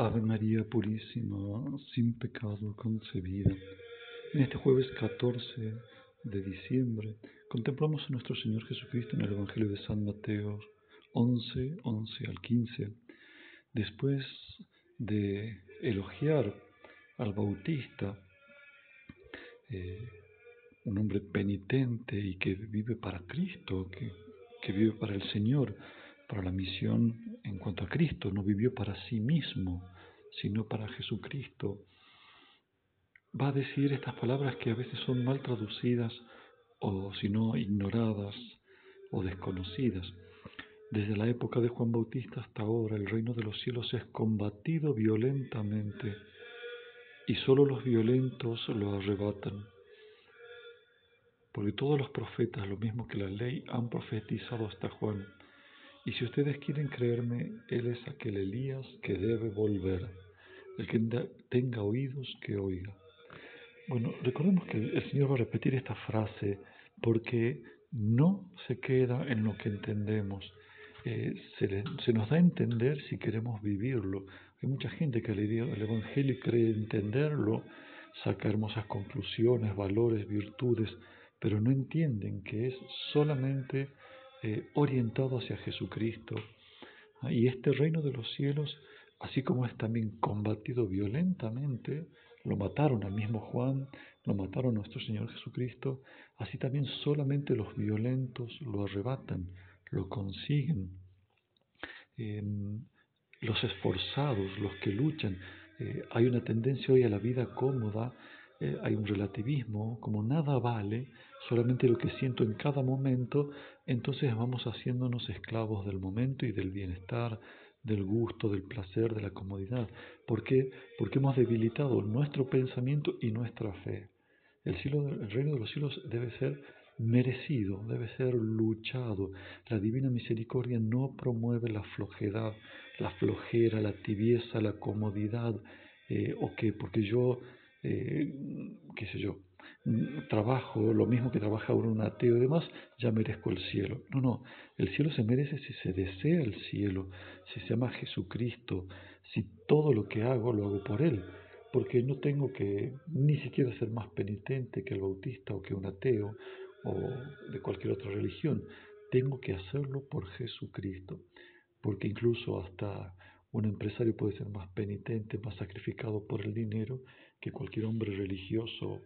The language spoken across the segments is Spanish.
Ave María Purísima, sin pecado concebida. En este jueves 14 de diciembre contemplamos a nuestro Señor Jesucristo en el Evangelio de San Mateo 11 al 15. Después de elogiar al Bautista, un hombre penitente y que vive para Cristo, que vive para el Señor, para la misión en cuanto a Cristo, no vivió para sí mismo, sino para Jesucristo. Va a decir estas palabras que a veces son mal traducidas o si no ignoradas o desconocidas. Desde la época de Juan Bautista hasta ahora el reino de los cielos es combatido violentamente y solo los violentos lo arrebatan. Porque todos los profetas, lo mismo que la ley, han profetizado hasta Juan. Y si ustedes quieren creerme, él es aquel Elías que debe volver. El que tenga oídos, que oiga. Bueno, recordemos que el Señor va a repetir esta frase porque no se queda en lo que entendemos. Se nos da a entender si queremos vivirlo. Hay mucha gente que al leer el Evangelio y cree entenderlo, saca hermosas conclusiones, valores, virtudes, pero no entienden que es solamente orientado hacia Jesucristo. Y este reino de los cielos, así como es también combatido violentamente, lo mataron al mismo Juan, lo mataron a nuestro Señor Jesucristo, así también solamente los violentos lo arrebatan, lo consiguen. Los esforzados, los que luchan. Hay una tendencia hoy a la vida cómoda, hay un relativismo, como nada vale, solamente lo que siento en cada momento, entonces vamos haciéndonos esclavos del momento y del bienestar, del gusto, del placer, de la comodidad. ¿Por qué? Porque hemos debilitado nuestro pensamiento y nuestra fe. El reino de los cielos debe ser merecido, debe ser luchado. La divina misericordia no promueve la flojedad, la flojera, la tibieza, la comodidad, o que porque yo, qué sé yo, trabajo lo mismo que trabaja un ateo y demás, ya merezco el cielo. No, no, el cielo se merece si se desea el cielo, si se ama a Jesucristo, si todo lo que hago lo hago por Él. Porque no tengo que ni siquiera ser más penitente que el bautista o que un ateo o de cualquier otra religión. Tengo que hacerlo por Jesucristo, porque incluso hasta un empresario puede ser más penitente, más sacrificado por el dinero que cualquier hombre religioso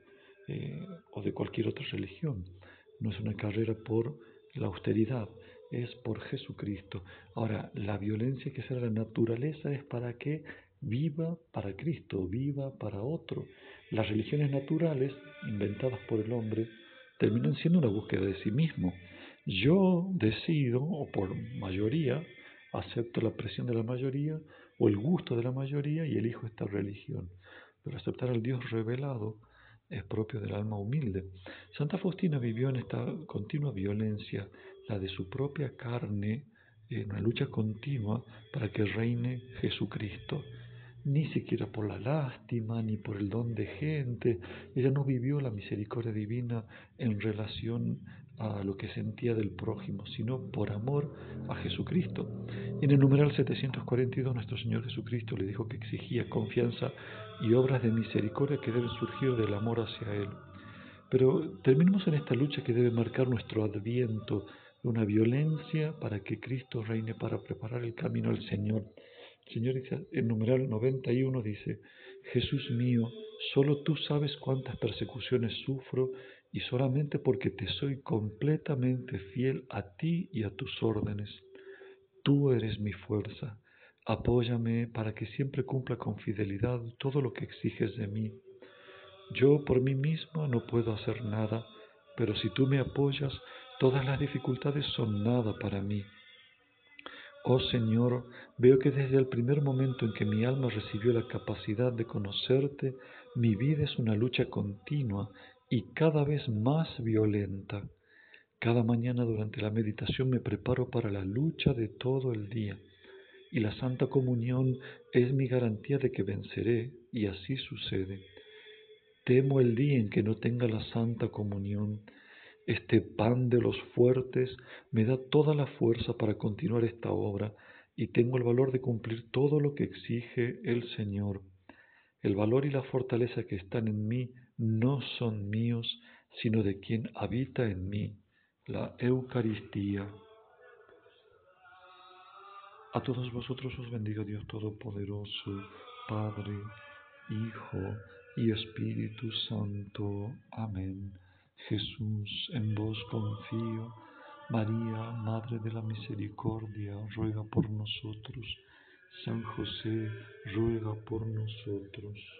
o de cualquier otra religión. No es una carrera por la austeridad, es por Jesucristo. Ahora, la violencia que será la naturaleza es para que viva para Cristo, viva para otro. Las religiones naturales, inventadas por el hombre, terminan siendo una búsqueda de sí mismo. Yo decido, o por mayoría, acepto la presión de la mayoría o el gusto de la mayoría y elijo esta religión. Pero aceptar al Dios revelado es propio del alma humilde. Santa Faustina vivió en esta continua violencia, la de su propia carne, en una lucha continua para que reine Jesucristo. Ni siquiera por la lástima, ni por el don de gente. Ella no vivió la misericordia divina en relación a lo que sentía del prójimo, sino por amor a Jesucristo. En el numeral 742 nuestro Señor Jesucristo le dijo que exigía confianza y obras de misericordia que deben surgir del amor hacia Él. Pero terminemos en esta lucha que debe marcar nuestro adviento, de una violencia para que Cristo reine, para preparar el camino al Señor. El Señor dice, en numeral 91 dice, Jesús mío, solo tú sabes cuántas persecuciones sufro y solamente porque te soy completamente fiel a ti y a tus órdenes. Tú eres mi fuerza. Apóyame para que siempre cumpla con fidelidad todo lo que exiges de mí. Yo por mí mismo no puedo hacer nada, pero si tú me apoyas, todas las dificultades son nada para mí. Oh Señor, veo que desde el primer momento en que mi alma recibió la capacidad de conocerte, mi vida es una lucha continua y cada vez más violenta. Cada mañana durante la meditación me preparo para la lucha de todo el día, y la Santa Comunión es mi garantía de que venceré, y así sucede. Temo el día en que no tenga la Santa Comunión. Este pan de los fuertes me da toda la fuerza para continuar esta obra y tengo el valor de cumplir todo lo que exige el Señor. El valor y la fortaleza que están en mí no son míos, sino de quien habita en mí, la Eucaristía. A todos vosotros os bendiga Dios Todopoderoso, Padre, Hijo y Espíritu Santo. Amén. Jesús, en vos confío. María, Madre de la Misericordia, ruega por nosotros. San José, ruega por nosotros.